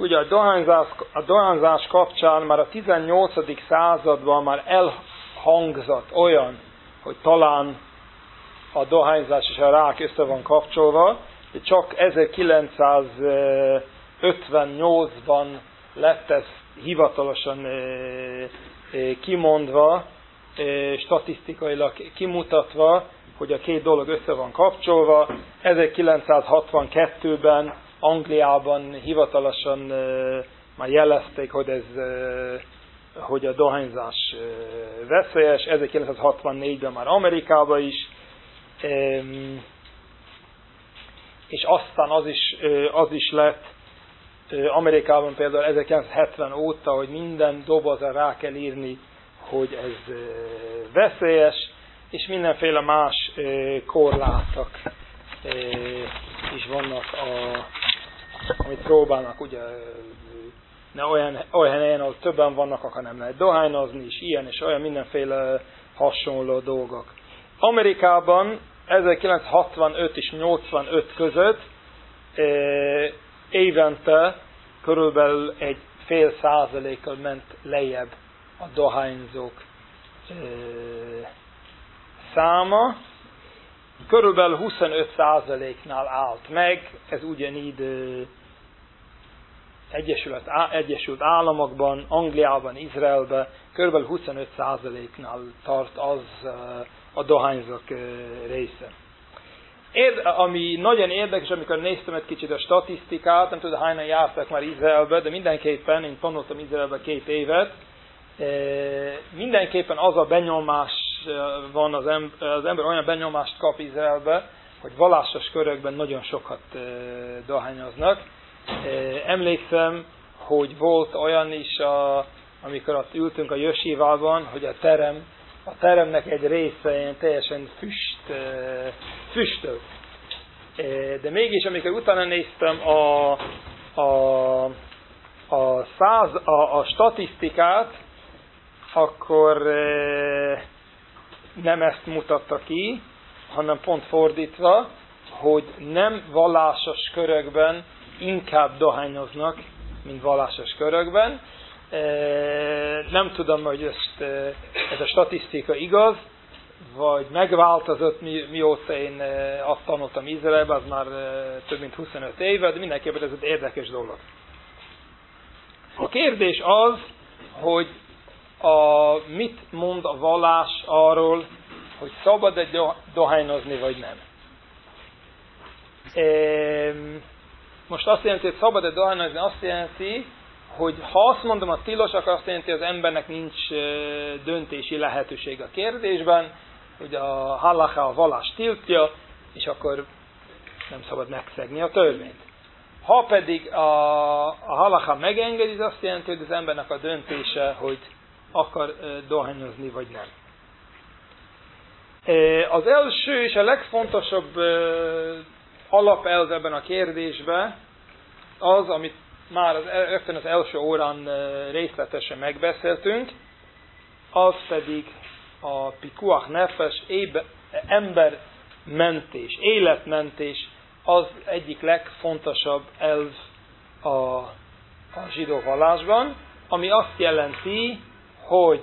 ugye a dohányzás kapcsán már a 18. században már elhangzott olyan, hogy talán a dohányzás és a rák össze van kapcsolva, de csak 1958-ban lett ez hivatalosan kimondva, statisztikailag kimutatva, hogy a két dolog össze van kapcsolva. 1962-ben Angliában hivatalosan már jelezték, hogy a dohányzás veszélyes, 1964-ben már Amerikában is, és aztán az is lett Amerikában például 1970 óta, hogy minden dobozra rá kell írni, hogy ez veszélyes, és mindenféle más korlátok is vannak, amit próbálnak, ugye, ne olyan helyen, ahol többen vannak, akkor nem lehet dohányozni, és ilyen és olyan mindenféle hasonló dolgok. Amerikában 1965 és 85 között évente körülbelül 0,5%-kal ment lejjebb a dohányzók száma, körülbelül 25%-nál állt meg, ez ugyanígy Egyesült Államokban, Angliában, Izraelben, körülbelül 25%-nál tart az a dohányzók része. Ami nagyon érdekes, amikor néztem egy kicsit a statisztikát, nem tudom, hányan jártak már Izraelbe, de mindenképpen, én tanultam Izraelbe 2 évet, mindenképpen az a benyomás van, az ember olyan benyomást kap Izraelbe, hogy vallásos körökben nagyon sokat dohányoznak. Emlékszem, hogy volt olyan is, amikor ott ültünk a jesívában, hogy a teremnek egy része ilyen teljesen füstölt. De mégis, amikor utána néztem a statisztikát, akkor nem ezt mutatta ki, hanem pont fordítva, hogy nem vallásos körökben inkább dohányoznak, mint vallásos körökben. Nem tudom, hogy ez a statisztika igaz, vagy megváltozott, mióta én azt tanultam Izraelbe, az már több mint 25 éve, de mindenképpen ez egy érdekes dolog. A kérdés az, hogy mit mond a vallás arról, hogy szabad-e dohányozni, vagy nem. Most azt jelenti, hogy szabad-e dohányozni, azt jelenti, hogy ha azt mondom, a tilos, akkor azt jelenti, hogy az embernek nincs döntési lehetőség a kérdésben, hogy a halacha, a vallás tiltja, és akkor nem szabad megszegni a törvényt. Ha pedig a halacha megengedi, az azt jelenti, hogy az embernek a döntése, hogy akar dohányozni, vagy nem. Az első és a legfontosabb alapelv ebben a kérdésben az, amit már rögtön az első órán részletesen megbeszéltünk, az pedig a pikuach nefesh, embermentés, életmentés, az egyik legfontosabb elv a zsidó vallásban, ami azt jelenti, hogy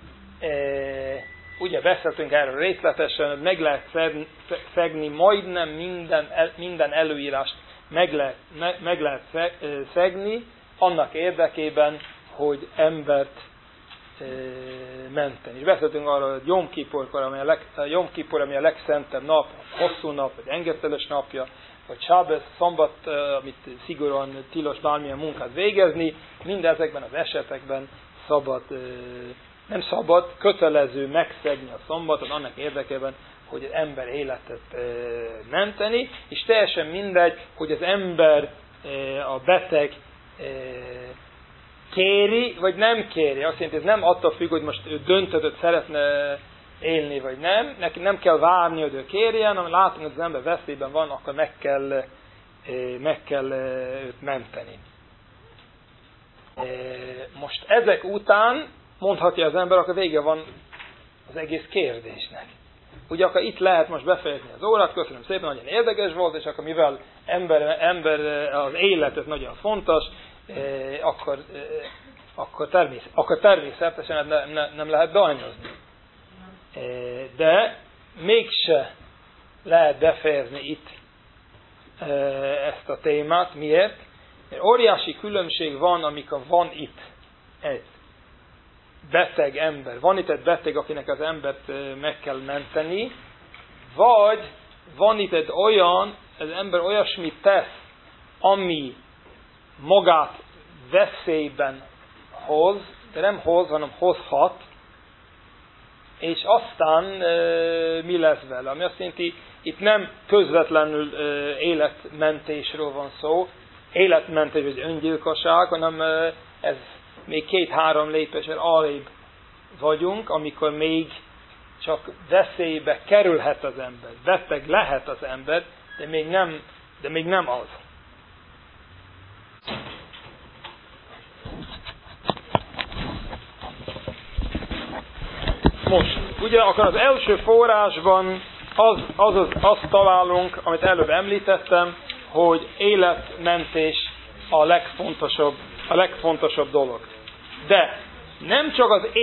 ugye beszéltünk erről részletesen, hogy meg lehet szegni majdnem minden előírást, meg lehet szegni annak érdekében, hogy embert menteni. És beszéltünk arról, hogy Jom Kippur, ami a legszentebb nap, hosszú nap, vagy engedteles napja, vagy Sábesz, szombat, amit szigorúan tilos bármilyen munkát végezni, mindezekben az esetekben nem szabad, kötelező megszegni a szombatot annak érdekében, hogy az ember életet menteni, és teljesen mindegy, hogy az ember, a beteg kéri, vagy nem kéri. Azt jelenti, ez nem attól függ, hogy most ő döntött, szeretne élni, vagy nem. Neki nem kell várni, hogy ő kérjen, hanem látunk, hogy az ember veszélyben van, akkor meg kell őt menteni. Most ezek után mondhatja az ember, akkor vége van az egész kérdésnek. Ugye akkor itt lehet most befejezni az órát, köszönöm szépen, nagyon érdekes volt, és akkor mivel ember az élet, ez nagyon fontos, akkor természetesen nem lehet dohányozni. De mégse lehet befejezni itt ezt a témát. Miért? Mert óriási különbség van, amikor van itt egy beteg ember. Van itt egy beteg, akinek az embert meg kell menteni, vagy van itt egy olyan, az ember olyasmit tesz, ami magát veszélyben hoz, de nem hoz, hanem hozhat, és aztán mi lesz vele? Ami azt jelenti, itt nem közvetlenül életmentésről van szó, életmentés vagy öngyilkosság, hanem ez még 2-3 lépéssel arrébb vagyunk, amikor még csak veszélybe kerülhet az ember, beteg lehet az ember, de még nem az. Most, ugye akkor az első forrásban azt találunk, amit előbb említettem, hogy életmentés a legfontosabb dolog. De nem csak az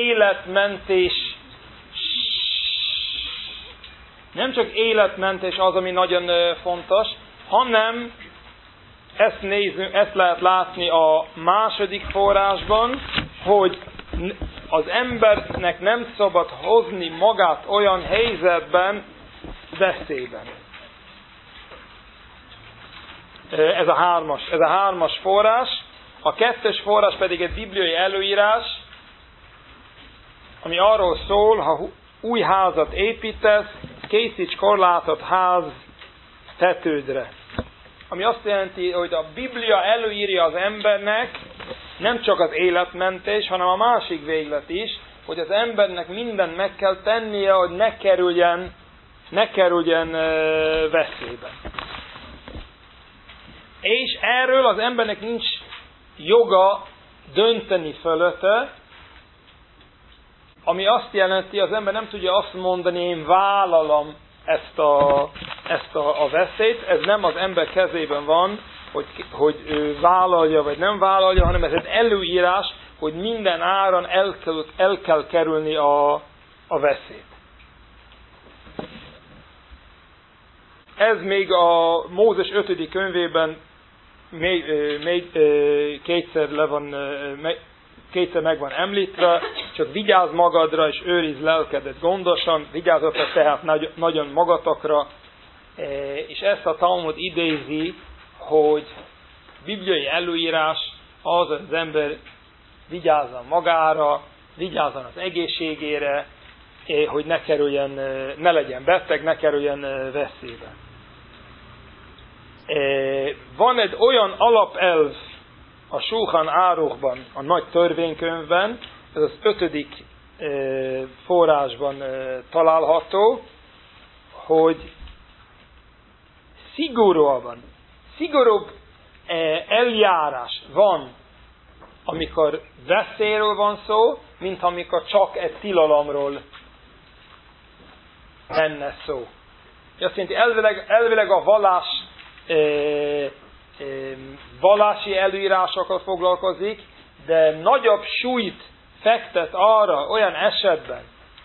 életmentés az, ami nagyon fontos, hanem ezt lehet látni a második forrásban, hogy az embernek nem szabad hozni magát olyan helyzetben, veszélyben. Ez a hármas forrás. A 2. forrás pedig egy bibliai előírás, ami arról szól, ha új házat építesz, készíts korlátot ház tetődre. Ami azt jelenti, hogy a Biblia előírja az embernek nem csak az életmentés, hanem a másik véglet is, hogy az embernek mindent meg kell tennie, hogy ne kerüljen veszélybe. És erről az embernek nincs joga dönteni fölötte, ami azt jelenti, az ember nem tudja azt mondani, én vállalom ezt a veszélyt, ez nem az ember kezében van, hogy ő vállalja vagy nem vállalja, hanem ez egy előírás, hogy minden áron el kell kerülni a veszélyt. Ez még a Mózes 5. könyvében még kétszer meg van említve, csak vigyázz magadra és őrizd lelkedet gondosan, vigyázzatok tehát nagyon magatokra, és ezt a Talmud idézi, hogy bibliai előírás az ember vigyázzon magára, vigyázzon az egészségére, hogy ne legyen beteg, ne kerüljen veszélybe. Van egy olyan alapelv a Sulchan Áruchban, a nagy törvénykönyvben, ez az 5. forrásban található, hogy szigorúbb eljárás van, amikor veszélyről van szó, mint amikor csak egy tilalomról lenne szó. Azt jelenti, elvileg a vallási előírásokkal foglalkozik, de nagyobb súlyt fektet arra olyan esetben,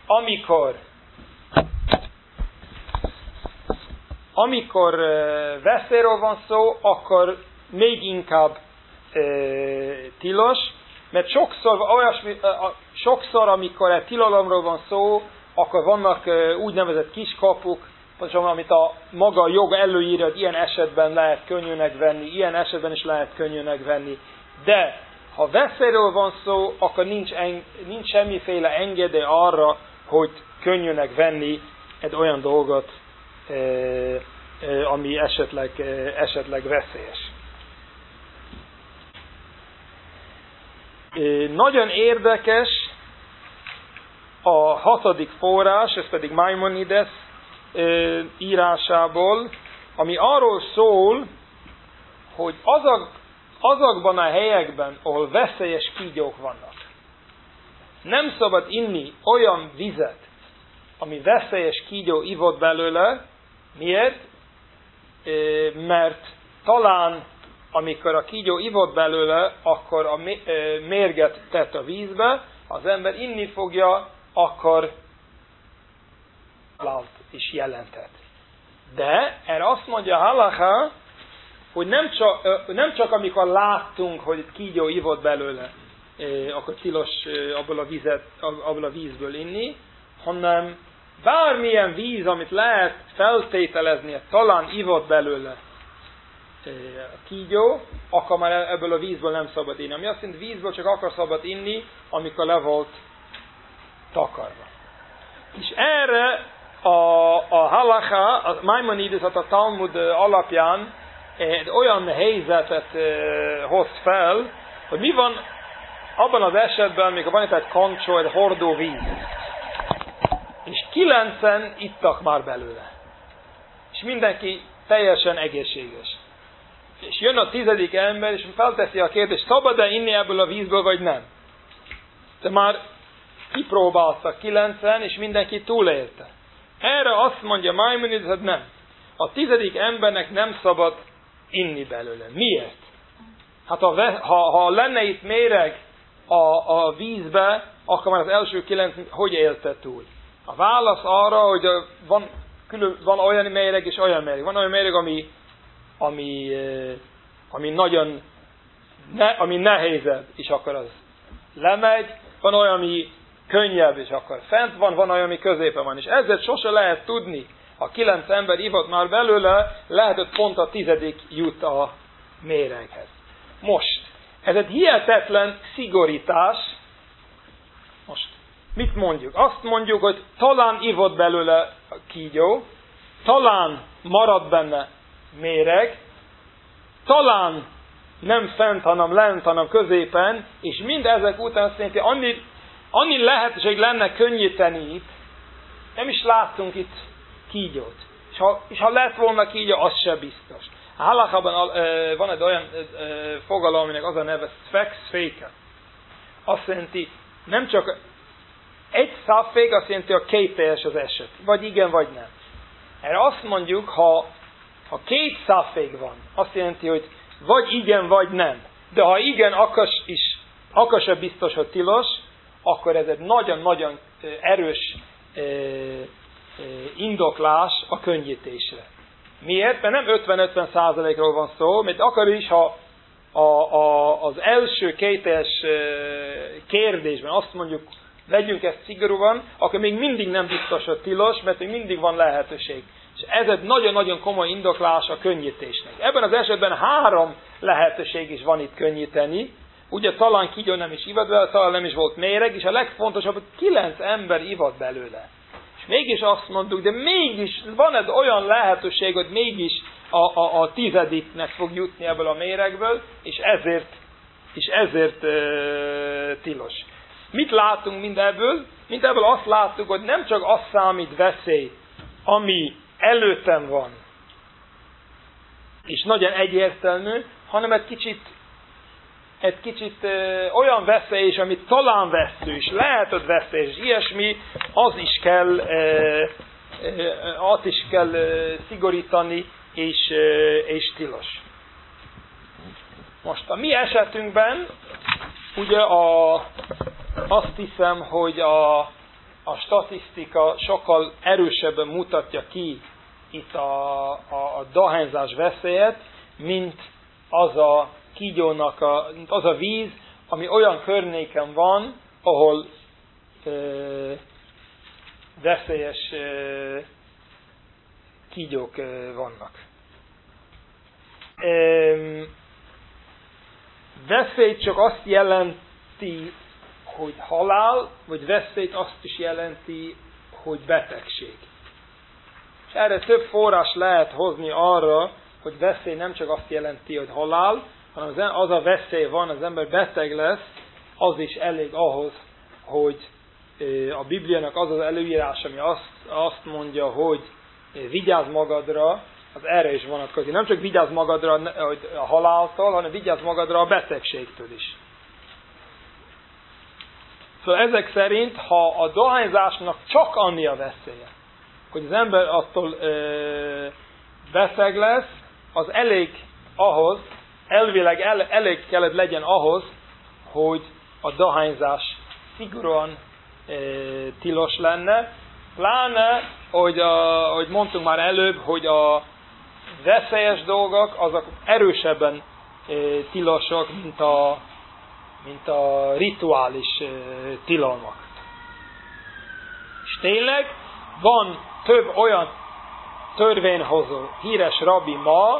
amikor veszélyről van szó, akkor még inkább tilos, mert sokszor, amikor egy tilalomról van szó, akkor vannak úgynevezett kiskapuk, amit a maga jog előírja, hogy ilyen esetben lehet könnyűnek venni, ilyen esetben is lehet könnyűnek venni. De ha veszélyről van szó, akkor nincs semmiféle engedély arra, hogy könnyűnek venni egy olyan dolgot, ami esetleg veszélyes. Nagyon érdekes a 6. forrás, ez pedig Maimonides írásából, ami arról szól, hogy azokban a helyekben, ahol veszélyes kígyók vannak, nem szabad inni olyan vizet, ami veszélyes kígyó ivott belőle. Miért? Mert talán amikor a kígyó ivott belőle, akkor a mérget tett a vízbe, az ember inni fogja, akkor halált is jelentett. De erre azt mondja a halacha, hogy nem csak amikor láttunk, hogy kígyó ivott belőle, akkor tilos abból a vízből inni, hanem bármilyen víz, amit lehet feltételezni, hogy talán ivott belőle a kígyó, akkor már ebből a vízből nem szabad inni. Ami azt jelenti, vízből csak akkor szabad inni, amikor le volt takarva. És erre a halacha, a Maimonides, a Talmud alapján egy olyan helyzetet hoz fel, hogy mi van abban az esetben, amikor van itt egy kancsó, egy hordó víz, és 9-en ittak már belőle, és mindenki teljesen egészséges. És jön a 10. ember, és felteszi a kérdést, szabad-e inni ebből a vízből, vagy nem? De már kipróbáltak 9-en, és mindenki túlélte. Erre azt mondja Maimonides, hogy nem. A 10. embernek nem szabad inni belőle. Miért? Hát ha lenne itt méreg a vízbe, akkor már az első 9 hogy élte túl? A válasz arra, hogy van olyan méreg és olyan méreg. Van olyan méreg, ami nagyon ami nehézebb, és akkor az lemegy. Van olyan, ami könnyebb, és akkor fent van olyan, ami középen van. És ezzel sose lehet tudni, ha 9 ember ivott már belőle, lehet, hogy pont a 10. jut a méreghez. Most, ez egy hihetetlen szigorítás. Most, mit mondjuk? Azt mondjuk, hogy talán ivott belőle a kígyó, talán marad benne méreg, talán nem fent, hanem lent, hanem középen, és mind ezek után azt jelenti, annyi lehetőség lenne könnyíteni itt, nem is láttunk itt kígyót. És ha lett volna kígyó, az se biztos. A halachában van egy olyan fogalom, aminek az a neve szféke. Azt jelenti, nem csak egy szafék, azt jelenti, a kételjes az eset. Vagy igen, vagy nem. Erre azt mondjuk, ha 2 szafék van, azt jelenti, hogy vagy igen, vagy nem. De ha igen, akkor se biztos, hogy tilos, akkor ez egy nagyon-nagyon erős indoklás a könnyítésre. Miért? Mert nem 50-50%-ról van szó, mert akkor is, ha az első kétes kérdésben azt mondjuk, legyünk ezt szigorúan, akkor még mindig nem biztos, hogy tilos, mert még mindig van lehetőség. És ez egy nagyon-nagyon komoly indoklás a könnyítésnek. Ebben az esetben 3 lehetőség is van itt könnyíteni. Ugye talán kígyó nem is ivott belőle, talán nem is volt méreg, és a legfontosabb, hogy 9 ember ivott belőle. És mégis azt mondtuk, de mégis van egy olyan lehetőség, hogy mégis a 10-nek fog jutni ebből a méregből, és ezért tilos. Mit látunk mindebből? Mindebből azt láttuk, hogy nem csak az számít veszély, ami előttem van, és nagyon egyértelmű, hanem egy kicsit olyan veszély is, amit talán vesző, és lehet, hogy veszély, és ilyesmi, azt is kell szigorítani, és tilos. Most a mi esetünkben, ugye azt hiszem, hogy a statisztika sokkal erősebben mutatja ki itt a dohányzás veszélyet, mint az a kígyónak az a víz, ami olyan környéken van, ahol veszélyes kígyók vannak. Veszély csak azt jelenti, hogy halál, vagy veszélyt azt is jelenti, hogy betegség. És erre több forrás lehet hozni arra, hogy veszély nem csak azt jelenti, hogy halál, hanem az a veszély van, az ember beteg lesz, az is elég ahhoz, hogy a Bibliának az az előírás, ami azt mondja, hogy vigyázz magadra, az erre is vonatkozik. Nem csak vigyázz magadra a haláltól, hanem vigyázz magadra a betegségtől is. Szóval ezek szerint, ha a dohányzásnak csak annyi a veszélye, hogy az ember attól beteg lesz, az elég ahhoz, elvileg elég kellett legyen ahhoz, hogy a dohányzás szigorúan tilos lenne, pláne, hogy mondtunk már előbb, hogy a veszélyes dolgok, azok erősebben tilosak, mint a rituális tilalmak. És tényleg van több olyan törvényhozó, híres rabbi ma,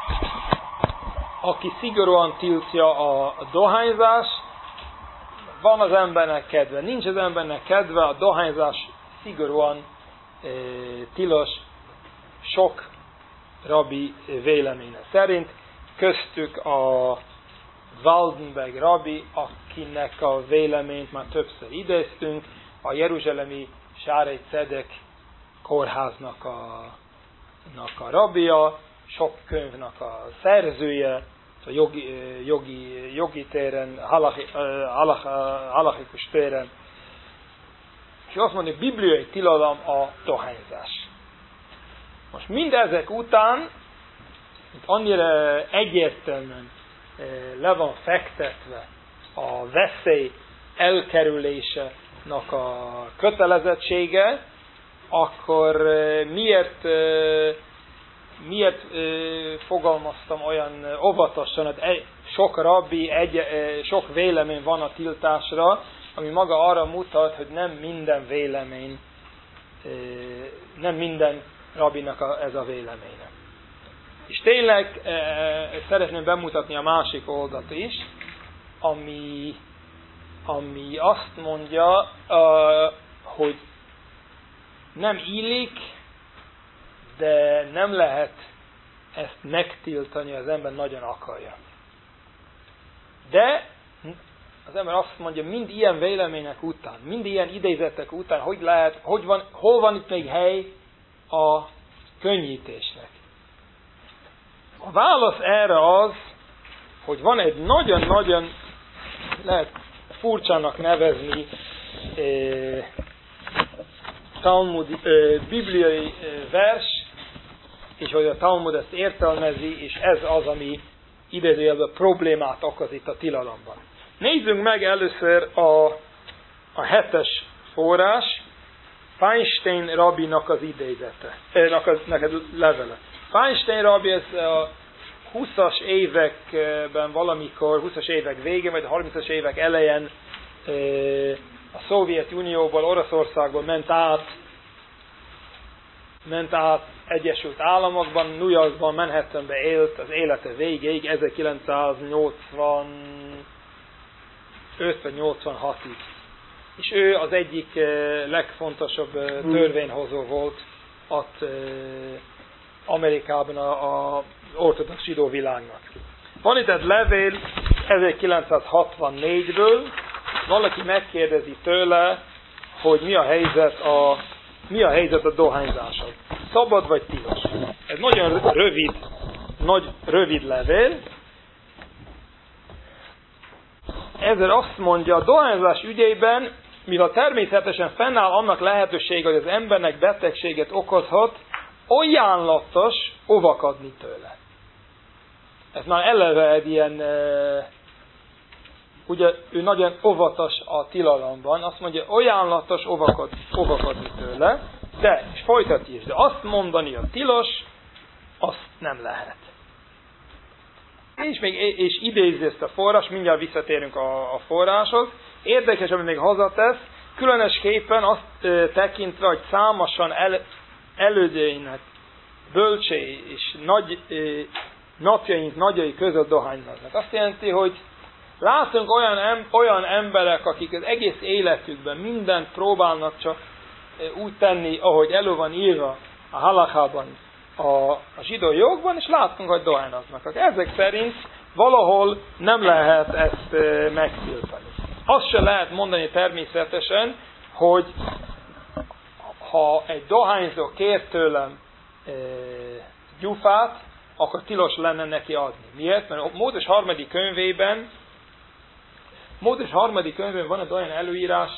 aki szigorúan tiltja a dohányzást. Van az embernek kedve, nincs az embernek kedve, a dohányzás szigorúan tilos sok rabbi véleménye szerint. Köztük a Waldenberg rabbi, akinek a véleményt már többször idéztünk, a jeruzsálemi Sárei Cedek kórháznak a rabbia, sok könyvnek a szerzője, a jogi téren, halachikus téren. És azt mondja, hogy bibliai tilalom a dohányzás. Most mindezek után, annyira egyértelműen le van fektetve a veszély elkerülésének a kötelezettsége, akkor miért fogalmaztam olyan óvatosan, hogy sok rabbi, sok vélemény van a tiltásra, ami maga arra mutat, hogy nem minden vélemény, nem minden rabbinak ez a véleménye. És tényleg szeretném bemutatni a másik oldalt is, ami azt mondja, hogy nem illik, de nem lehet ezt megtiltani, az ember nagyon akarja. De az ember azt mondja, mind ilyen vélemények után, mind ilyen idézetek után, hol van itt még hely a könnyítésnek? A válasz erre az, hogy van egy nagyon-nagyon, lehet furcsának nevezni, bibliai vers, és hogy a Talmud ezt értelmezi, és ez az, ami idézőjelben problémát okoz itt a tilalomban. Nézzünk meg először a 7. forrás, Feinstein rabbinak az idézete, neked levele. Feinstein rabbi, ez a 20-as években valamikor, 20-as évek végén, vagy a 30-as évek elején a Szovjetunióból, Oroszországból ment át Egyesült Államokban, New Yorkban, Manhattanben élt az élete végéig, 1985 vagy 86-ig. És ő az egyik legfontosabb törvényhozó volt ott Amerikában az ortodox zsidó világnak. Van itt egy levél 1964-ből, valaki megkérdezi tőle, hogy mi a helyzet a dohányzással. Szabad vagy tilos? Ez nagyon rövid levél. Ezzel azt mondja, a dohányzás ügyében, mivel természetesen fennáll annak lehetősége, hogy az embernek betegséget okozhat, ajánlatos óvakodni tőle. Ez már eleve egy ilyen, ugye ő nagyon óvatos a tilalomban, azt mondja, ajánlatos óvakodni tőle, de, és folytatja is, de azt mondani a tilos, azt nem lehet. És idézi ezt a forrás, mindjárt visszatérünk a forráshoz. Érdekes, amit még hazatesz, különösképpen azt tekintve, hogy számosan elődeinek bölcsei és napjaink nagyai között dohányoznak. Azt jelenti, hogy látunk olyan emberek, akik az egész életükben mindent próbálnak csak úgy tenni, ahogy elő van írva a halachában, a zsidó jogban, és látunk, hogy dohányoznak. Ezek szerint valahol nem lehet ezt megtiltani. Azt se lehet mondani természetesen, hogy ha egy dohányzó kér tőlem gyufát, akkor tilos lenne neki adni. Miért? Mert a Mózes 3. könyvében van egy olyan előírás,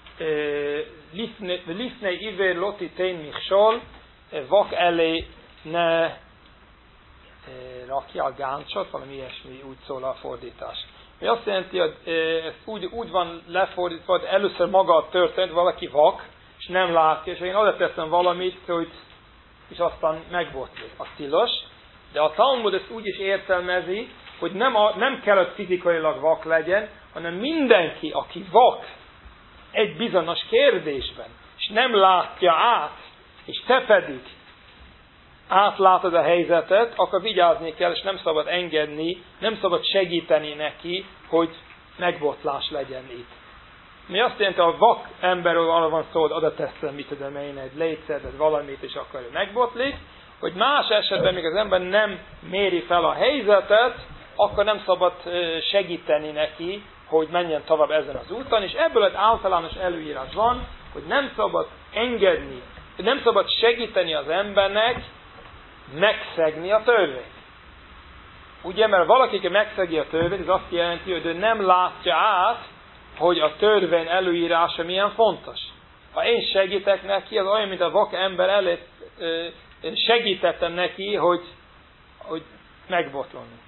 Lifnei iver loti tén michsol, vak elé ne rakja, a gáncsot, valami ilyesmi, úgy szól a fordítás. Mi azt jelenti, hogy ez úgy van lefordítva, hogy először maga a történet, valaki vak, és nem látja, és én oda teszem valamit, hogy és aztán megbotlik. Az tilos, de a Talmud ezt úgy is értelmezi, hogy nem kell, hogy fizikailag vak legyen, hanem mindenki, aki vak egy bizonyos kérdésben, és nem látja át, és te pedig átlátod a helyzetet, akkor vigyázni kell, és nem szabad engedni, nem szabad segíteni neki, hogy megbotlás legyen itt. Mi azt jelenti, a vak emberről arra van szó, hogy oda teszem, mit tudom én, egy létszerdet, valamit, és akkor ő megbotlik, hogy más esetben, még az ember nem méri fel a helyzetet, akkor nem szabad segíteni neki, hogy menjen tovább ezen az úton, és ebből egy általános előírás van, hogy nem szabad engedni, nem szabad segíteni az embernek megszegni a törvényt. Ugye, mert valaki megszegi a törvényt, ez azt jelenti, hogy ő nem látja át, hogy a törvény előírása milyen fontos. Ha én segítek neki, az olyan, mint a vak ember előtt segítettem neki, hogy megbotlani.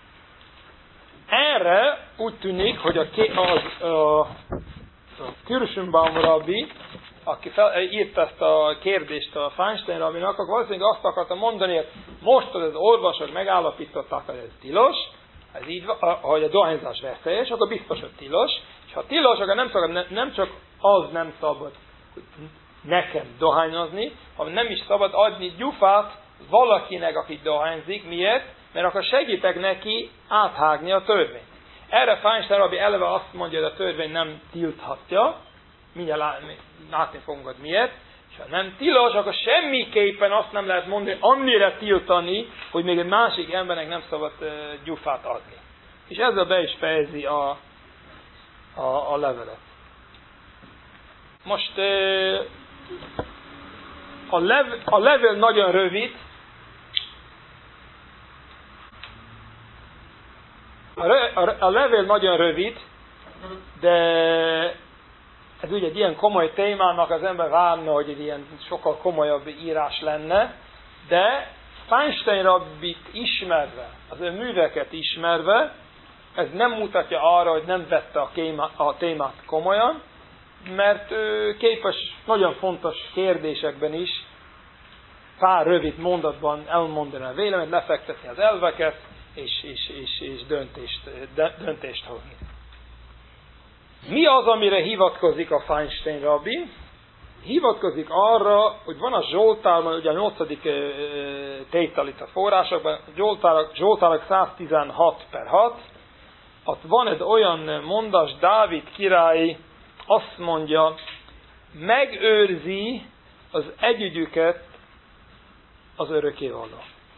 Erre úgy tűnik, hogy a Kirschenbaum rabbi, aki írta ezt a kérdést a Feinstein rabbinak, akkor valószínűleg azt akarta mondani, hogy most, hogy az orvosok megállapították, hogy ez tilos, ez így, hogy a dohányzás veszélyes, akkor biztos, hogy tilos, és ha tilos, akkor nem csak az nem szabad, hogy nekem dohányozni, hanem nem is szabad adni gyufát valakinek, aki dohányzik. Miért? Mert akkor segítek neki áthágni a törvényt. Erre Feinstein rabbi eleve azt mondja, hogy a törvény nem tilthatja, mindjárt látni fogunk, hogy miért, és ha nem tilos, akkor semmiképpen azt nem lehet mondani, annyira tiltani, hogy még egy másik embernek nem szabad gyufát adni. És ezzel be is fejezi a levelet. Most a levél nagyon rövid, a levél nagyon rövid, de ez ugye egy ilyen komoly témának az ember várna, hogy egy ilyen sokkal komolyabb írás lenne, de Feinstein rabbit ismerve, az ő műveket ismerve, ez nem mutatja arra, hogy nem vette a témát komolyan, mert ő képes nagyon fontos kérdésekben is pár rövid mondatban elmondani a véleményt, lefektetni az elveket, és döntést hozni. Mi az, amire hivatkozik a Feinstein rabbi? Hivatkozik arra, hogy van a Zsoltárban, ugye a 8. tétel itt a forrásokban, Zsoltárok 116/6, ott van egy olyan mondás, Dávid király azt mondja, megőrzi az együgyüket az örökkévaló.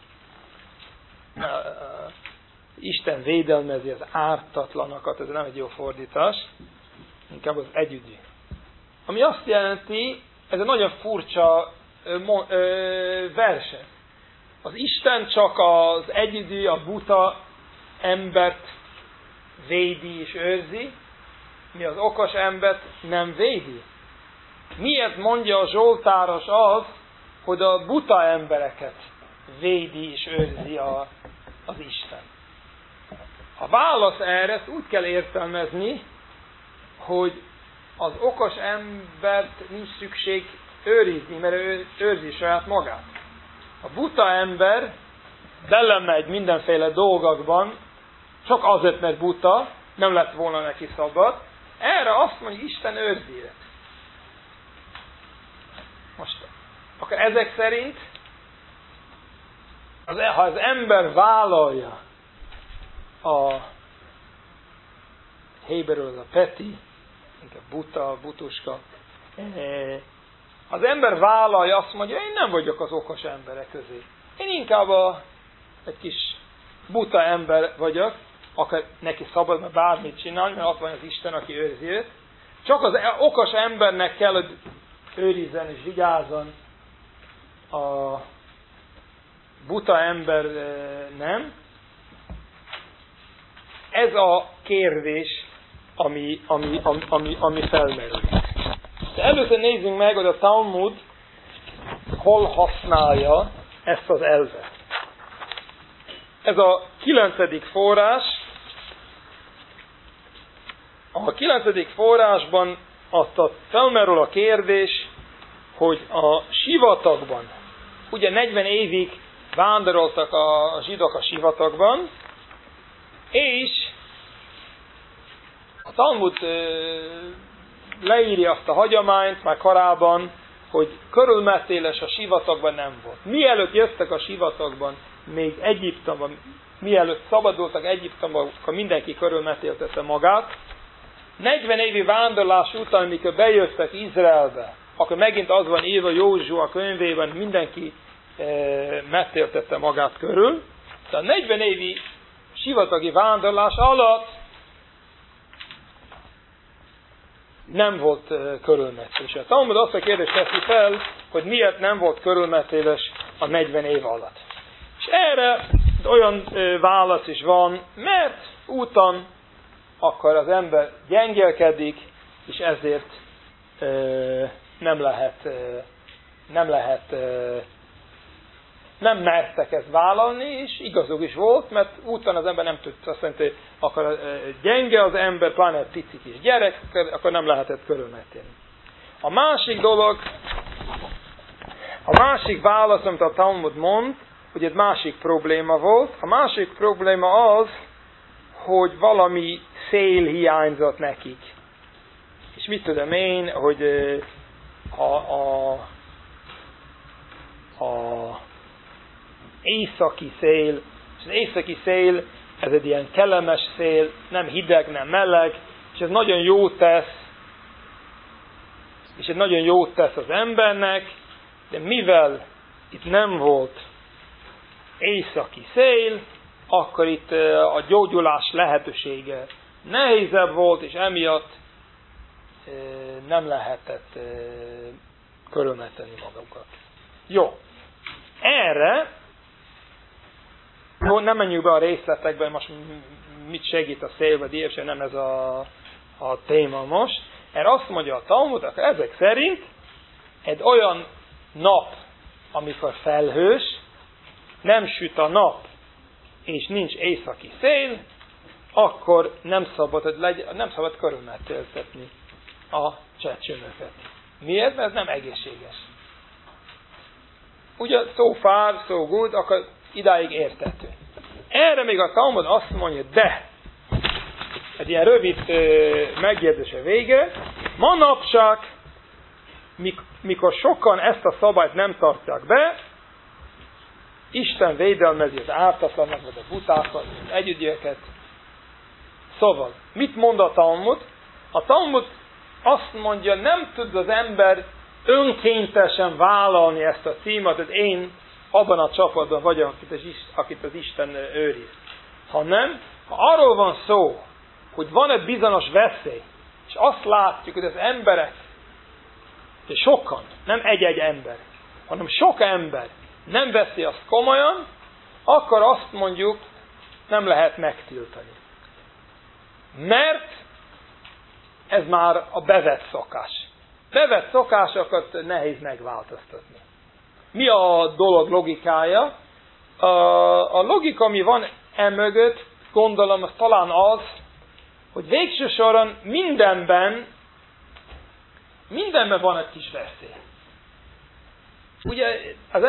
Isten védelmezi az ártatlanokat, ez nem egy jó fordítás, inkább az együgyű. Ami azt jelenti, ez egy nagyon furcsa verse. Az Isten csak az együgyű, a buta embert védi és őrzi, mi az okos embert nem védi. Miért mondja a zsoltáros az, hogy a buta embereket védi és őrzi az Isten? A válasz erre, ezt úgy kell értelmezni, hogy az okos embert nincs szükség őrizni, mert ő őrzi saját magát. A buta ember belemegy mindenféle dolgokban, csak azért, mert buta, nem lett volna neki szabad. Erre azt mondja, hogy Isten őrzi őt. Most, akkor ezek szerint, ha az ember vállalja a héberül az a peti, inkább buta, butuska, az ember vállalja, azt mondja, én nem vagyok az okos emberek közé. Én inkább egy kis buta ember vagyok, akkor neki szabad bármit csinálni, mert ott van az Isten, aki őrzi őt. Csak az okos embernek kell, hogy őrizzen és vigyázzon. A buta ember nem. Ez a kérdés, ami felmerül. De először nézzünk meg, hogy a Talmud hol használja ezt az elvet. ez a 9. forrás. A 9. forrásban felmerül a kérdés, hogy a sivatagban, ugye 40 évig vándoroltak a zsidók a sivatagban, és a Talmud leírja azt a hagyományt már korábban, hogy körülmetéles a sivatagban nem volt. Mielőtt jöttek a sivatagban, még Egyiptomban, mielőtt szabadultak Egyiptomban, akkor mindenki körülmetéltette magát. 40 évi vándorlás után, mikor bejöttek Izraelbe, akkor megint az van írva Józsua könyvében, mindenki metéltette magát körül. De a 40 évi sivatagi vándorlás alatt nem volt körülmetélés. A Talmud azt a kérdést teszi fel, hogy miért nem volt körülmetélés a 40 év alatt. És erre olyan válasz is van, mert úton akkor az ember gyengélkedik, és ezért nem mertek ezt vállalni, és igazuk is volt, mert úton az ember nem tudta, azt mondta, hogy akkor gyenge az ember, pláne egy pici kis gyerek, akkor nem lehetett körülmetélni. A másik dolog, a másik válasz, amit a Talmud mond, hogy egy másik probléma volt. A másik probléma az, hogy valami szél hiányzott nekik. És mit tudom én, hogy a északi szél, és az északi szél, ez egy ilyen kellemes szél, nem hideg, nem meleg, és ez nagyon jót tesz, és ez nagyon jót tesz az embernek, de mivel itt nem volt északi szél, akkor itt a gyógyulás lehetősége nehézebb volt, és emiatt nem lehetett körülmetélni magukat. Jó. Erre, nem menjünk be a részletekbe, most mit segít a szél, vagy ilyesmi, nem ez a téma most. Erre azt mondja a Talmud, akkor ezek szerint egy olyan nap, amikor felhős, nem süt a nap, és nincs északi szél, akkor nem szabad körülmetéltetni a csecsemőket. Miért? Mert ez nem egészséges. Ugye so far, so good, akkor idáig értető. Erre még a Talmud azt mondja, de egy ilyen rövid megjegyzése vége, manapság, mikor sokan ezt a szabályt nem tartják be, Isten védelmezi az ártatlanak, vagy a butákat, az együgyeket. Szóval, mit mond a Talmud? A Talmud azt mondja, nem tud az ember önkéntesen vállalni ezt a címet, hogy én abban a csapatban vagyok, akit az Isten őriz. Hanem, ha arról van szó, hogy van egy bizonyos veszély, és azt látjuk, hogy az emberek, és sokan, nem egy-egy ember, hanem sok ember nem veszi azt komolyan, akkor azt mondjuk, nem lehet megtiltani. Mert ez már a bevett szokás. Bevett szokásokat nehéz megváltoztatni. Mi a dolog logikája? A logika, ami van emögött, gondolom, az talán az, hogy végső soron mindenben van egy kis veszély. Ugye az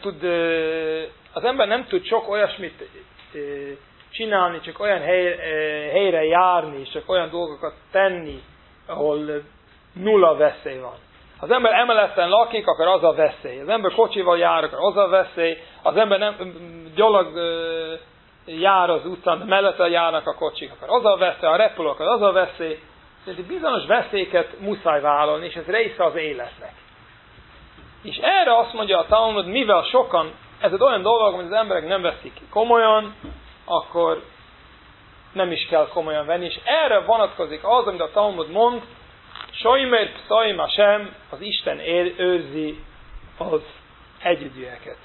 ember nem tud sok olyasmit csinálni, csak olyan helyre járni, csak olyan dolgokat tenni, ahol nulla veszély van. Az ember emeleten lakik, akkor az a veszély. Az ember kocsival jár, akkor az a veszély. Az ember nem gyalog jár az utcán, de mellette járnak a kocsik, akkor az a veszély. A repül, akkor az a veszély. Tehát bizonyos veszélyeket muszáj vállalni, és ez része az életnek. És erre azt mondja a Talmud, mivel sokan, ez egy olyan dolog, amit az emberek nem veszik komolyan, akkor nem is kell komolyan venni. És erre vonatkozik az, amit a Talmud mond, Soimer Pszaim Hashem, az Isten őrzi az együgyűeket.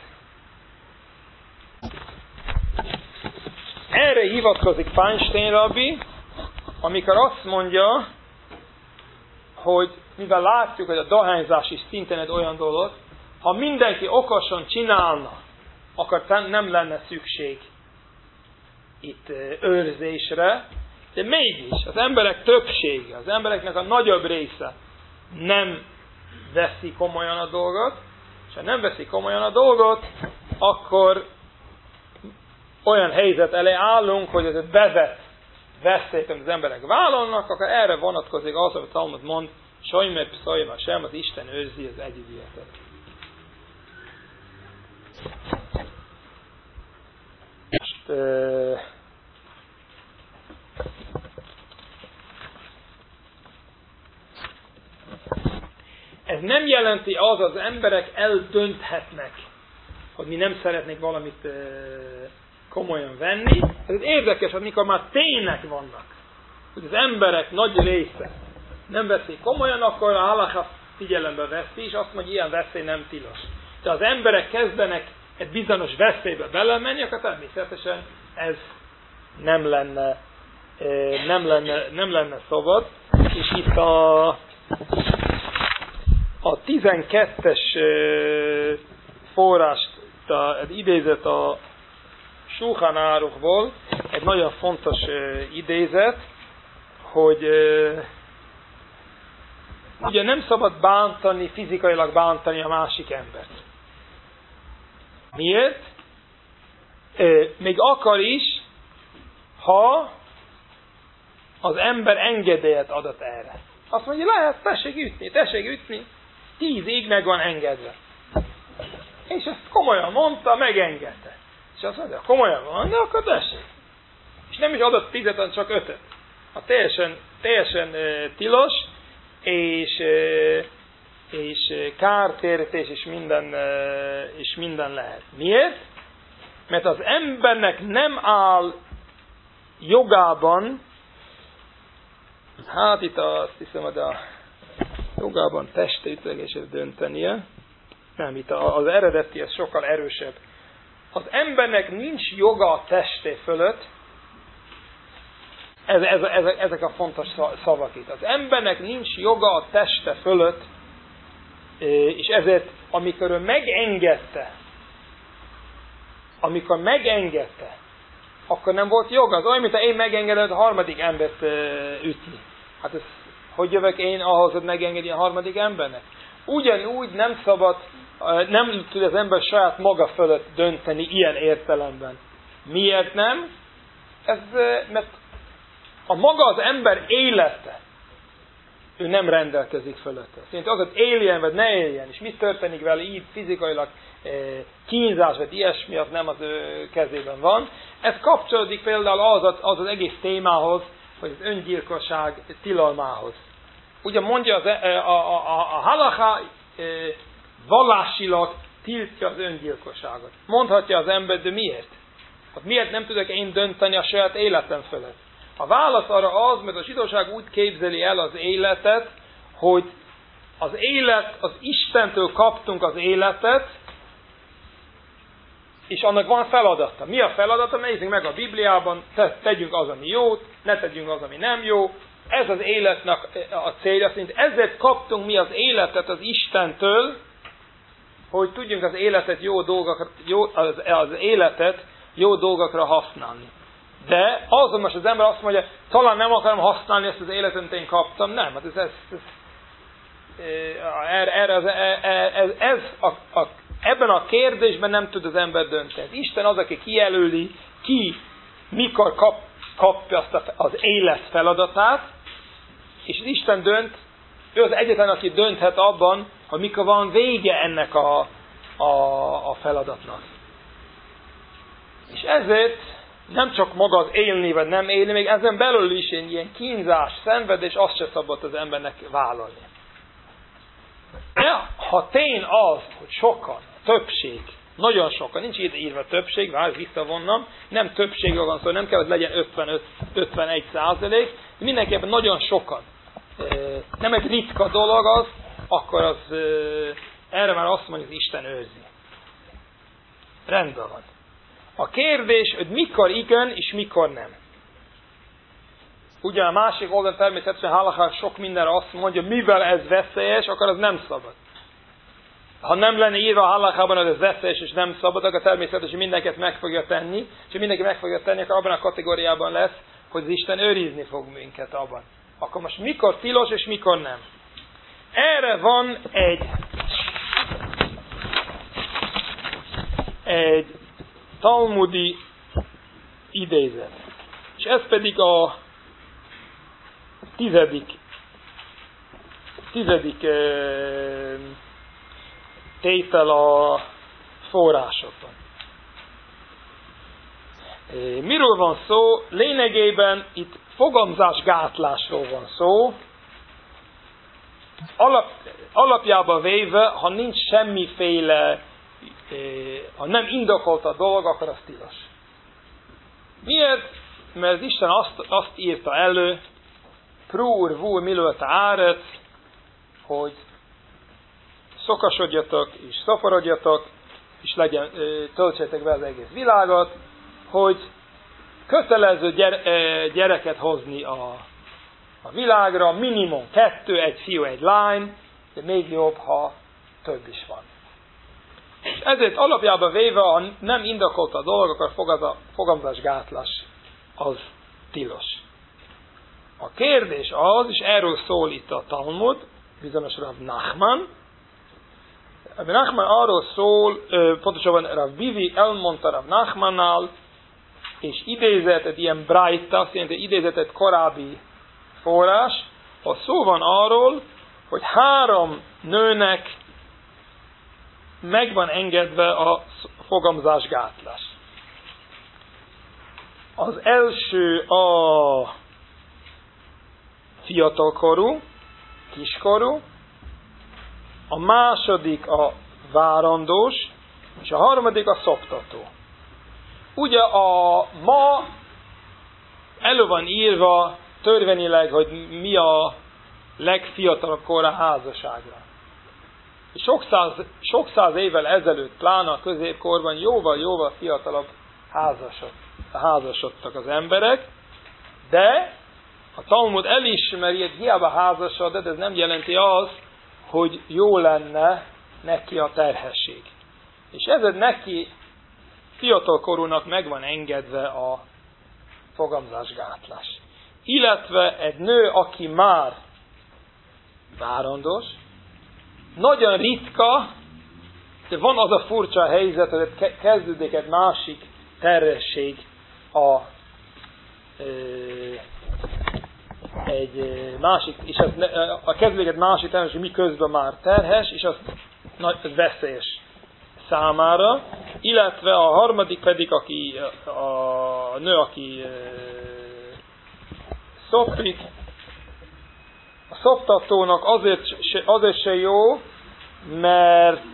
Erre hivatkozik Feinstein rabbi, amikor azt mondja, hogy mivel látjuk, hogy a dohányzás is szintén egy olyan dolog, ha mindenki okosan csinálna, akkor nem lenne szükség itt őrzésre, de mégis az emberek többsége, az embereknek a nagyobb része nem veszi komolyan a dolgot, és ha nem veszi komolyan a dolgot, akkor olyan helyzet elé állunk, hogy ez egy bevett veszélyt, amit az emberek vállalnak, akkor erre vonatkozik az, amit Talmud mond, Sajmer Pszajma sem, az Isten őrzi az együgyületet. Most ez nem jelenti az emberek eldönthetnek, hogy mi nem szeretnék valamit komolyan venni. Ez érdekes, hogy mikor már tények vannak, hogy az emberek nagy része nem veszik komolyan, akkor a halacha figyelembe veszi, és azt mondja, ilyen veszély nem tilos. De az emberek kezdenek egy bizonyos veszélybe belemenni, akkor természetesen ez nem lenne szabad. És itt a 12-es forrást idézet a Shulchan Aruchból, egy nagyon fontos idézet, hogy ugye nem szabad fizikailag bántani a másik embert. Miért? Még akkor is, ha az ember engedélyet adott erre. Azt mondja, lehet, tessék ütni, 10 ig meg van engedve. És ezt komolyan mondta, megengedte. És azt mondja, komolyan van, de akkor tessék. És nem is adott 10-et, hanem csak 5-öt. A teljesen tilos, és kártérítés és minden lehet. Miért? Mert az embernek nem áll jogában, hát itt azt hiszem, hogy a jogában testütlegését döntenie. Nem, itt az eredeti, ez sokkal erősebb. Az embernek nincs joga a testé fölött, ezek a fontos szavak itt. Az embernek nincs joga a teste fölött, és ezért, amikor ő megengedte, akkor nem volt joga. Az olyan, mint ha én megengedem a harmadik embert ütni. Hát ez, hogy jövök én ahhoz, hogy megengedni a harmadik embernek? Ugyanúgy nem szabad, nem tud az ember saját maga fölött dönteni ilyen értelemben. Miért nem? Mert a maga az ember élete, ő nem rendelkezik fölötte. Szóval az, hogy éljen, vagy ne éljen, és mi történik vele így fizikailag, kínzás, vagy ilyesmi, az nem az ő kezében van. Ez kapcsolódik például az egész témához, hogy az öngyilkosság tilalmához. Ugye mondja a halacha vallásilag tiltja az öngyilkosságot. Mondhatja az ember, de miért? Hát miért nem tudok én dönteni a saját életem fölött? A válasz arra az, mert a zsidóság úgy képzeli el az életet, hogy az Istentől kaptunk az életet, és annak van feladata. Mi a feladata? Nézzük meg a Bibliában, tegyünk az, ami jót, ne tegyünk az, ami nem jó. Ez az életnek a célja szerint. Ezért kaptunk mi az életet az Istentől, hogy tudjunk az életet jó dolgokra használni. De azon most az ember azt mondja, talán nem akarom használni ezt az életet, amit én kaptam. Nem, hát ebben a kérdésben nem tud az ember dönteni. Isten az, aki kijelöli, mikor kapja azt az élet feladatát, és az Isten dönt, ő az egyetlen, aki dönthet abban, hogy mikor van vége ennek a feladatnak. És ezért nem csak maga az élni, vagy nem élni, még ezen belül is ilyen kínzás, szenvedés, azt se szabad az embernek vállalni. Ha tény az, hogy sokan, többség, nagyon sokan, nincs írva többség, várj, visszavonnom, nem többségről van szó, nem kell, hogy legyen 50-51%, mindenképpen nagyon sokan. Nem egy ritka dolog az, akkor az, erre már azt mondja, hogy Isten őrzi. Rendben van. A kérdés, hogy mikor igen, és mikor nem. Ugye a másik oldalon természetesen halacha sok mindenre azt mondja, mivel ez veszélyes, akkor az nem szabad. ha nem lenne írva a halachában, az veszélyes és nem szabad, akkor természetesen mindenkit meg fogja tenni, és mindenki meg fogja tenni, akkor abban a kategóriában lesz, hogy az Isten őrizni fog minket abban. Akkor most mikor tilos és mikor nem? Erre van egy talmudi idézet. És ez pedig a tizedik tétel a forrásokban. Miről van szó? Lényegében itt fogamzásgátlásról van szó. Alapjában véve, ha nincs semmiféle, ha nem indokolt a dolog, akkor az tilos. Miért? Mert Isten azt írta elő, prúr, vúr, milőte áret, hogy szokasodjatok, és szaporodjatok, és töltsétek be az egész világot, hogy kötelező gyereket hozni a világra, minimum 2, egy fiú, egy lány, de még jobb, ha több is van. És ezért alapjában véve, ha nem indokolt a dolog, akkor fogamzásgátlás az tilos. A kérdés az, és erről szól itt a Talmud, bizonyos Rav Nachman. Rav Nachman arról szól, pontosabban Rav Bivi elmondta Rav Nachmannál, és idézett egy ilyen braita, azt jelenti idézett egy korábbi forrás, ha szó van arról, hogy 3 nőnek meg van engedve a fogamzásgátlás. Az első a fiatalkorú, kiskorú, a második a várandós, és a harmadik a szoptató. Ugye ma elő van írva törvényileg, hogy mi a legfiatalabb kor a házasságra. És sok száz évvel ezelőtt, pláne a középkorban jóval fiatalabb házasodtak az emberek, de a Talmud elismeri, hogy hiába házasod, de ez nem jelenti azt, hogy jó lenne neki a terhesség. És ezért neki fiatalkorúnak meg van engedve a fogamzásgátlás. Illetve egy nő, aki már várandós, nagyon ritka, de van az a furcsa helyzet, hogy kezdődik egy másik terhesség kezdődik egy másik terhesség, miközben már terhes, és az veszélyes számára, illetve a harmadik pedig, a nő, aki szopik, a szoptatónak azért se jó, mert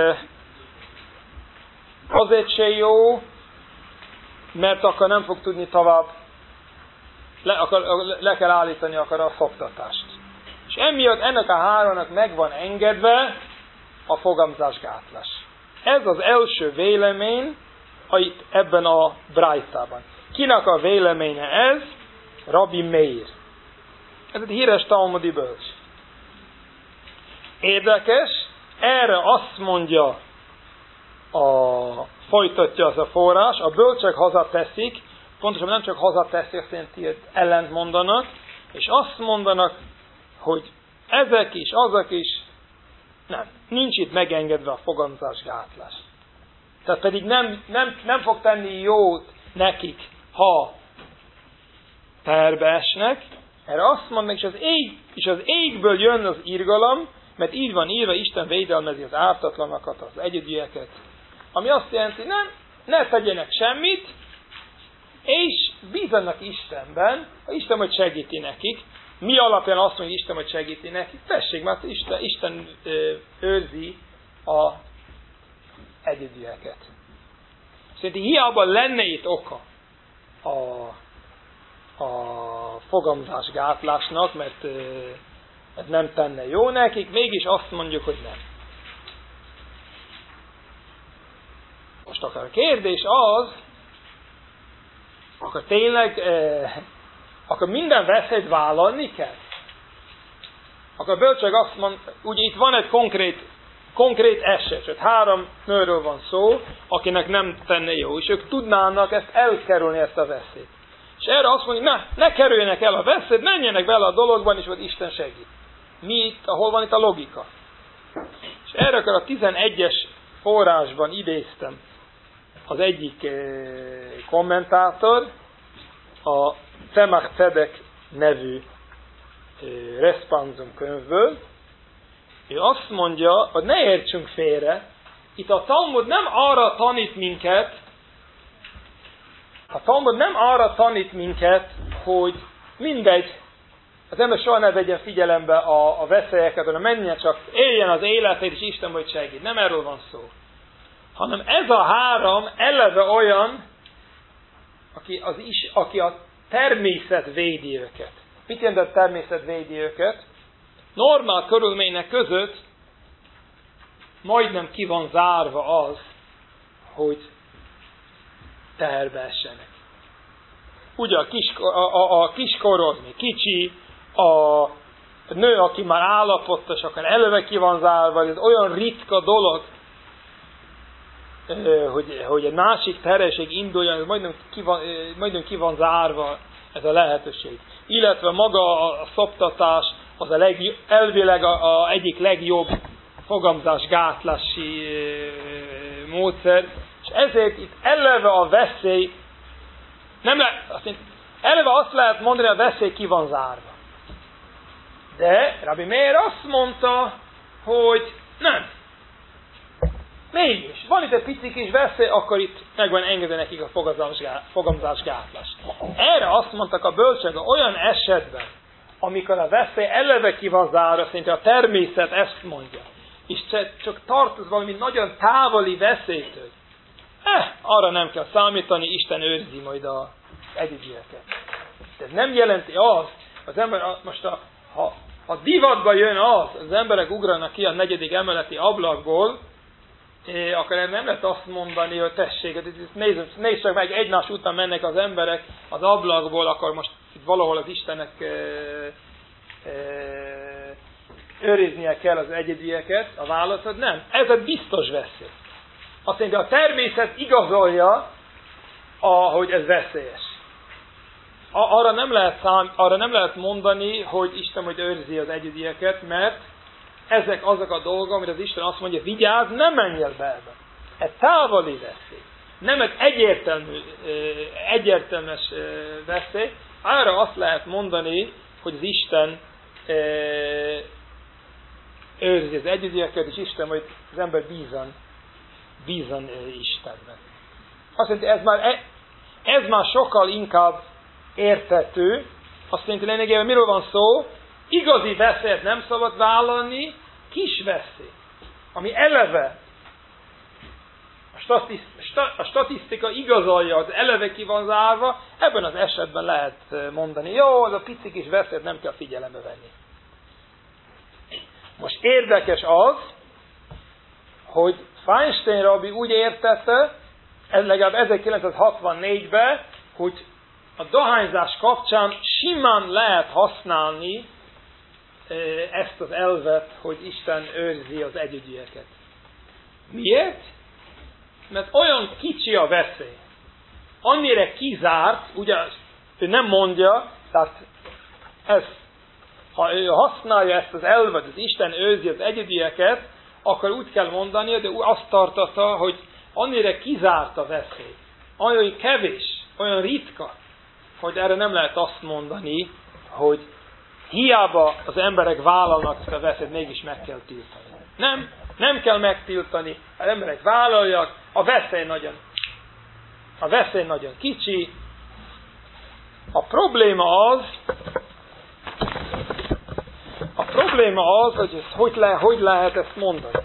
akkor nem fog tudni tovább, le kell állítani akar a szoptatást. És emiatt ennek a 3-nak meg van engedve a fogamzásgátlás. Ez az első vélemény itt ebben a brájtában. Kinek a véleménye ez? Rabbi Meir. Ez egy híres talmudi bölcs. Érdekes, erre azt mondja, folytatja az a forrás, a bölcsek hazateszik, pontosan nem csak hazateszik, azt jelenti, hogy ellent mondanak, és azt mondanak, hogy ezek is, azok is, nincs itt megengedve a fogamzásgátlás. Tehát pedig nem fog tenni jót nekik, ha terbe esnek. Erre azt mondják, és az égből jön az irgalom, mert így van írva, Isten védelmezi az ártatlanokat, az egyedülieket. Ami azt jelenti, ne tegyenek semmit, és bízzanak Istenben, ha Isten majd segíti nekik. Mi alapján azt mondja, Isten majd segíti nekik? Tessék, mert Isten őrzi az egyedülieket. Szerintem hiába lenne itt oka a fogamzásgátlásnak, mert ez nem tenne jó nekik, mégis azt mondjuk, hogy nem. Most akkor a kérdés az, akkor tényleg akkor minden veszélyt vállalni kell? Akkor a bölcsek azt mond, ugye itt van egy konkrét konkrét eset. 3 nőről van szó, akinek nem tenne jó, és ők tudnának ezt elkerülni, ezt a veszélyt. És erre azt mondja, ne kerüljenek el a veszélyt, menjenek bele a dologban, és majd Isten segít. Hol van itt a logika? És erre a 11-es forrásban idéztem az egyik kommentátor, a Tzemach Tzedek nevű Responsum könyvből. Ő azt mondja, hogy ne értsünk félre, itt a Talmud nem arra tanít minket, hogy mindegy, az ember soha ne vegyen figyelembe a veszélyeket, hanem menjen csak, éljen az életét, és Isten majd segít. Nem erről van szó. Hanem ez a 3 eleve olyan, aki a természet védi őket. Mit jelent a természet védi őket? Normál körülmények között majdnem ki van zárva az, hogy teherbe essenek. Ugye a kiskorod még kicsi, a nő, aki már állapottos, akár eleve ki van zárva, ez olyan ritka dolog, hogy egy másik terhesség induljon, majdnem ki van zárva ez a lehetőség. Illetve maga a szoptatás az elvileg egyik legjobb fogamzásgátlási módszer, és ezért itt eleve a veszély, eleve azt lehet mondani, a veszély ki van zárva. De Rabbi Meir azt mondta, hogy nem. Mégis, van itt egy pici kis veszély, akkor itt meg van engedve nekik a fogamzásgátlás. Erre azt mondtak a bölcsek, olyan esetben, amikor a veszély eleve ki van zárva, szerintem a természet ezt mondja, és csak tartoz valami nagyon távoli veszélytől, arra nem kell számítani, Isten őrzi majd az egyedieket. De ez nem jelenti az ember most ha divatba jön az emberek ugranak ki a 4. emeleti ablakból, akkor nem lehet azt mondani, hogy tessék, nézd csak meg, egymás után mennek az emberek az ablakból, akkor most itt valahol az Istennek őriznie kell az egyedieket, a válaszod. Nem, ez egy biztos veszély. Azt mondja, a természet igazolja, hogy ez veszélyes. Arra nem lehet mondani, hogy Isten majd őrzi az egyedieket, mert ezek azok a dolgok, amit az Isten azt mondja, vigyázz, nem menj el be ebbe. Ez távoli veszély. Nem egy egyértelmes veszély. Arra azt lehet mondani, hogy az Isten őrzi az egyedieket, és Isten majd az ember bízan Istenben. Azt mondja, ez már sokkal inkább érthető. Azt mondja, lényegében miről van szó? Igazi veszélyt nem szabad vállalni, kis veszély, ami eleve a statisztika igazolja, az eleve ki van zárva, ebben az esetben lehet mondani, jó, az a pici kis veszélyt nem kell figyelembe venni. Most érdekes az, hogy Feinstein rabbi úgy értette, ez legalább 1964-ben, hogy a dohányzás kapcsán simán lehet használni ezt az elvet, hogy Isten őrzi az egyedieket. Miért? Mert olyan kicsi a veszély. Annyira kizárt, ugye ő nem mondja, tehát ha ő használja ezt az elvet, hogy Isten őrzi az egyedieket, akkor úgy kell mondani, de azt tartotta, hogy annyira kizárt a veszély. Olyan kevés, olyan ritka, hogy erre nem lehet azt mondani, hogy hiába az emberek vállalnak ezt a veszélyt, mégis meg kell tiltani. Nem kell megtiltani, az emberek vállalják, a veszély nagyon kicsi. A probléma az, hogy ezt hogy lehet ezt mondani.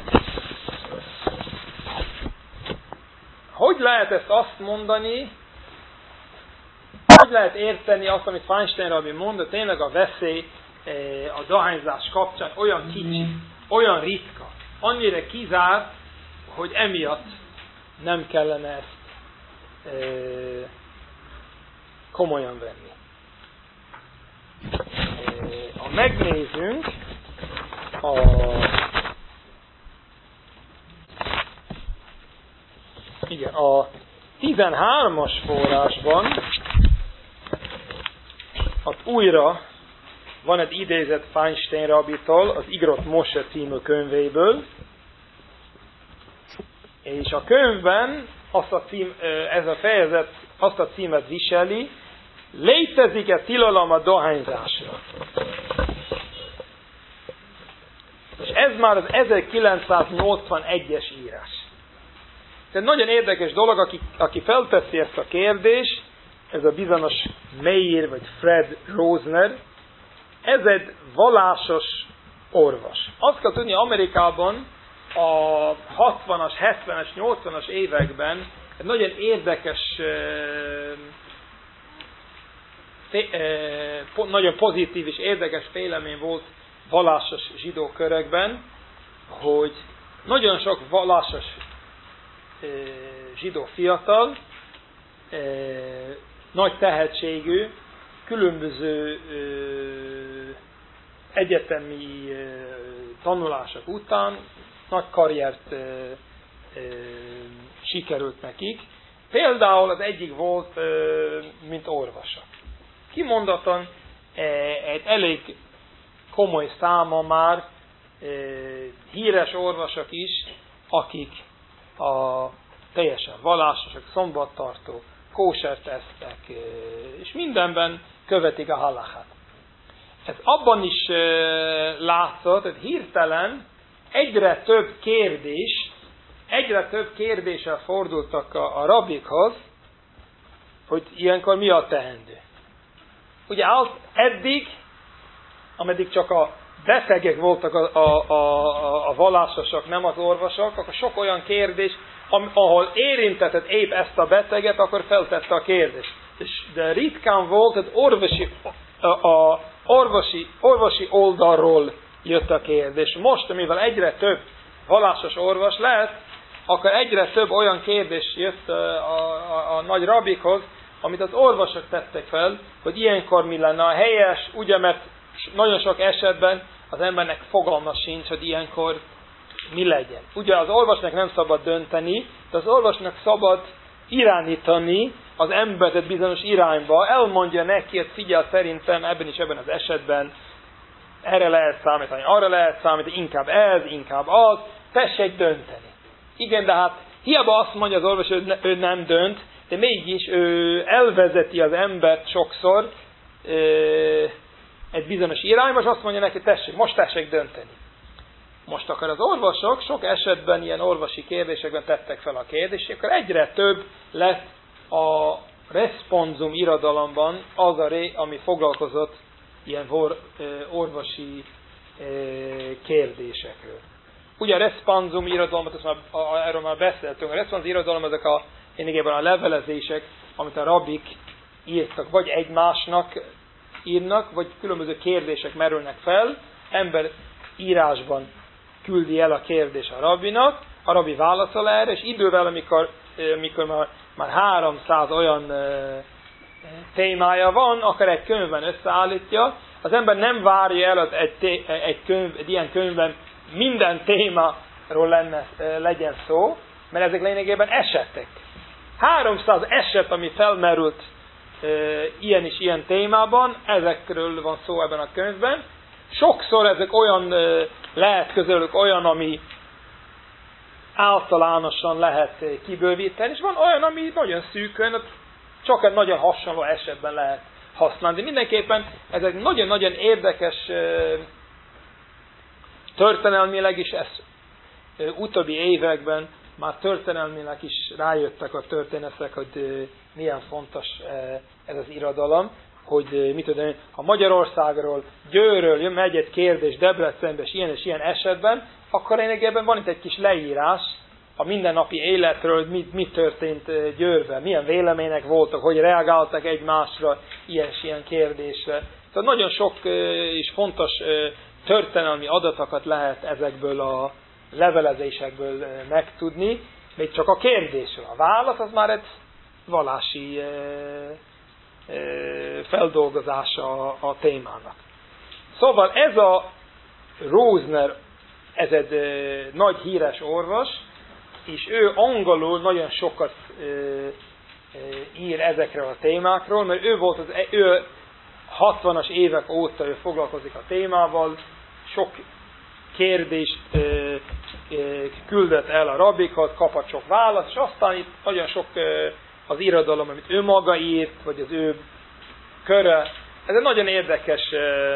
Hogy lehet ezt azt mondani, hogy lehet érteni azt, amit Feinstein rabbi mondott, tényleg a veszély a dohányzás kapcsán olyan kicsi, olyan ritka, annyira kizárt, hogy emiatt nem kellene ezt komolyan venni. Ha megnézünk a 13-as forrásban ott újra van egy idézet Feinstein rabitól, az Igrot Mose című könyvéből, és a könyvben ez a fejezet azt a címet viseli, létezik-e tilalom a dohányzásra? És ez már az 1981-es írás. Ez egy nagyon érdekes dolog, aki felteszi ezt a kérdést, ez a bizonyos Meir vagy Fred Rosner, ez egy vallásos orvos. Azt kell tudni, Amerikában a 60-as, 70-es, 80-as években egy nagyon érdekes, nagyon pozitív és érdekes vélemény volt vallásos zsidó körökben, hogy nagyon sok vallásos zsidó fiatal, nagy tehetségű, különböző egyetemi tanulások után nagy karriert sikerült nekik. Például az egyik volt, mint orvosa. Kimondottan egy elég komoly száma már híres orvosok is, akik a teljesen vallásosak, szombattartó, kósert esztek, és mindenben követik a halachát. Ez abban is látszott, hogy hirtelen egyre több kérdéssel fordultak a rabikhoz, hogy ilyenkor mi a teendő. Ugye eddig, ameddig csak a betegek voltak a vallásosok, nem az orvosok, akkor sok olyan kérdés, ahol érintetett épp ezt a beteget, akkor feltette a kérdést. De ritkán volt, hogy orvosi oldalról jött a kérdés. Most, mivel egyre több vallásos orvos lett, akkor egyre több olyan kérdés jött a nagy rabikhoz, amit az orvosok tettek fel, hogy ilyenkor mi lenne a helyes, ugye, mert nagyon sok esetben az embernek fogalma sincs, hogy ilyenkor mi legyen. Ugye az orvosnak nem szabad dönteni, de az orvosnak szabad irányítani az embert egy bizonyos irányba, elmondja neki, hogy figyelj, szerintem ebben az esetben erre lehet számítani, arra lehet számítani, inkább ez, inkább az, tessék dönteni. Igen, de hát hiába azt mondja az orvos, hogy ő nem dönt, de mégis ő elvezeti az embert sokszor egy bizonyos irányba, és azt mondja neki, most tessék dönteni. Most akkor az orvosok sok esetben ilyen orvosi kérdésekben tettek fel a kérdést, és akkor egyre több lett a responsum irodalomban az a ami foglalkozott ilyen orvosi kérdésekről. Ugye a responsum irodalmat, erről már beszéltünk, a responsum irodalom ezek lényegében a levelezések, amit a rabik írtak, vagy egymásnak írnak, vagy különböző kérdések merülnek fel, ember írásban küldi el a kérdés a rabbinak, a rabbi válaszol erre, és idővel, amikor már 300 olyan témája van, akkor egy könyvben összeállítja, az ember nem várja el, hogy egy ilyen könyvben minden témáról legyen szó, mert ezek lényegében esetek. 300 eset, ami felmerült ilyen és ilyen témában, ezekről van szó ebben a könyvben. Sokszor ezek olyan, lehet közülük olyan, ami általánosan lehet kibővíteni, és van olyan, ami nagyon szűkön, csak egy nagyon hasonló esetben lehet használni. De mindenképpen ez egy nagyon-nagyon érdekes történelmileg is, ez utóbbi években már történelmileg is rájöttek a történetek, hogy milyen fontos ez az irodalom, hogy mit tudom, ha Magyarországról, Győrről megy egy kérdés Debrecenbe és ilyen esetben, akkor lényegében van itt egy kis leírás a mindennapi életről, hogy mi történt Győrben, milyen vélemények voltak, hogy reagáltak egymásra ilyen kérdésre. Tehát nagyon sok és fontos történelmi adatokat lehet ezekből a levelezésekből megtudni, még csak a kérdésről. A válasz az már egy vallási feldolgozása a témának. Szóval ez a Rosner, ez egy nagy híres orvos, és ő angolul nagyon sokat ír ezekről a témákról, mert ő 60-as évek óta ő foglalkozik a témával, sok kérdést küldött el a rabbikhoz, kapott sok választ, és aztán itt nagyon sok az irodalom, amit ő maga írt, vagy az ő köre. Ez egy nagyon érdekes,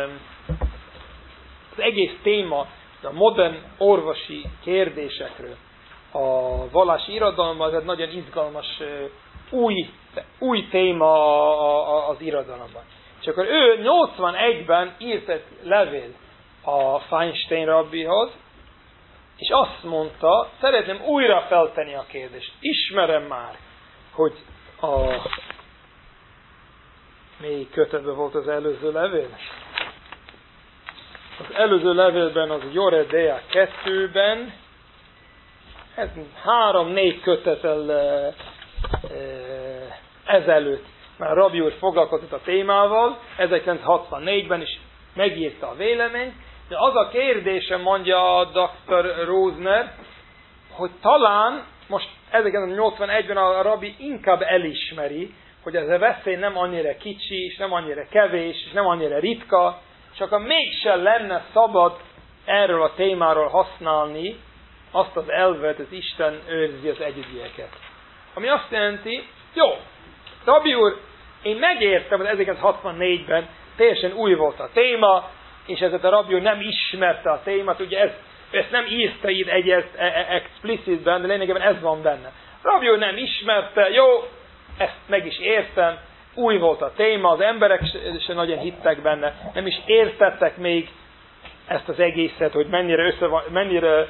az egész téma, a modern orvosi kérdésekről, a vallási irodalomban, ez egy nagyon izgalmas, új téma az irodalomban. És akkor ő 81-ben írt egy levél a Feinstein rabbihoz, és azt mondta, szeretném újra feltenni a kérdést. Ismerem már, hogy melyik kötetben volt az előző levél? Az előző levélben az Joredea 2-ben, ez 3-4 kötetel ezelőtt már Rabbi úr foglalkozott a témával, 1964-ben is megírta a véleményt, de az a kérdésem, mondja a Dr. Rosner, hogy talán most 1981-ben a Rabbi inkább elismeri, hogy ez a veszély nem annyira kicsi, és nem annyira kevés, és nem annyira ritka, csak a mégsem lenne szabad erről a témáról használni azt az elvet, hogy Isten őrzi az együgyeket. Ami azt jelenti, jó, Rabbi úr, én megértem, hogy 1964-ben teljesen új volt a téma, és ezért a Rabbi úr nem ismerte a témát, ugye ezt nem írta így explicitben, de lényegében ez van benne. Rabbi úr nem ismerte, jó, ezt meg is értem, új volt a téma, az emberek sem nagyon hittek benne, nem is értettek még ezt az egészet, hogy mennyire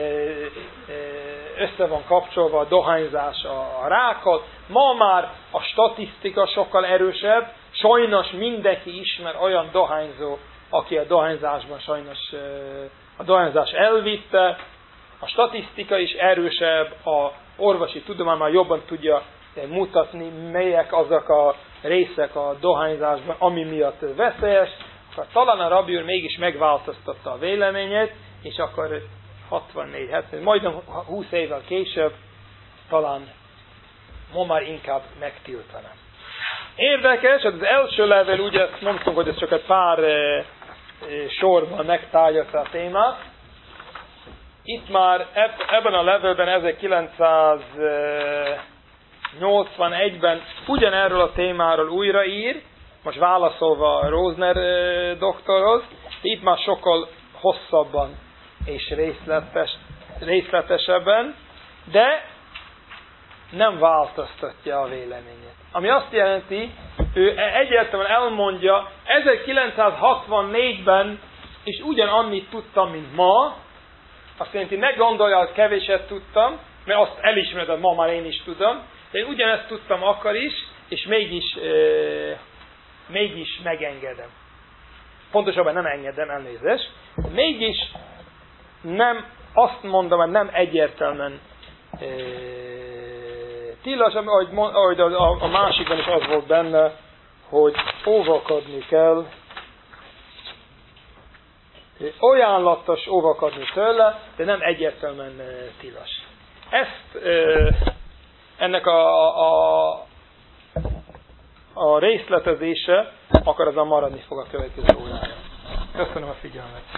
össze van kapcsolva a dohányzás a rákkal. Ma már a statisztika sokkal erősebb, sajnos mindenki ismer olyan dohányzó, aki a dohányzásban sajnos a dohányzás elvitte, a statisztika is erősebb, a orvosi tudomány már jobban tudja mutatni, melyek azok a részek a dohányzásban, ami miatt veszélyes, akkor talán a Rabbi úr mégis megváltoztatta a véleményét, és akkor 64-70, majdnem 20 évvel később talán ma már inkább megtiltana. Érdekes, az első levél, ugye ezt mondtunk, hogy ez csak egy pár sorban megtárgyalta a témát. Itt már ebben a levélben 1981-ben ugyanerről a témáról újraír, most válaszolva Rosner doktorhoz, itt már sokkal hosszabban és részletesebben, de nem változtatja a véleményét. Ami azt jelenti, ő egyértelműen elmondja, 1964-ben is ugyanannyit tudtam, mint ma, azt jelenti, ne gondolja, hogy kevéset tudtam, mert azt elismered, hogy ma már én is tudom, de én ugyanezt tudtam akkor is, és mégis megengedem. Pontosabban nem engedem, elnézést. Mégis nem, azt mondom, hogy nem egyértelműen tilos, ahogy a másikban is az volt benne, hogy óvakodni kell, ajánlatos óvakodni tőle, de nem egyértelműen tilos. Ennek a részletezése akkor azon maradni fog a következő órára. Köszönöm a figyelmet!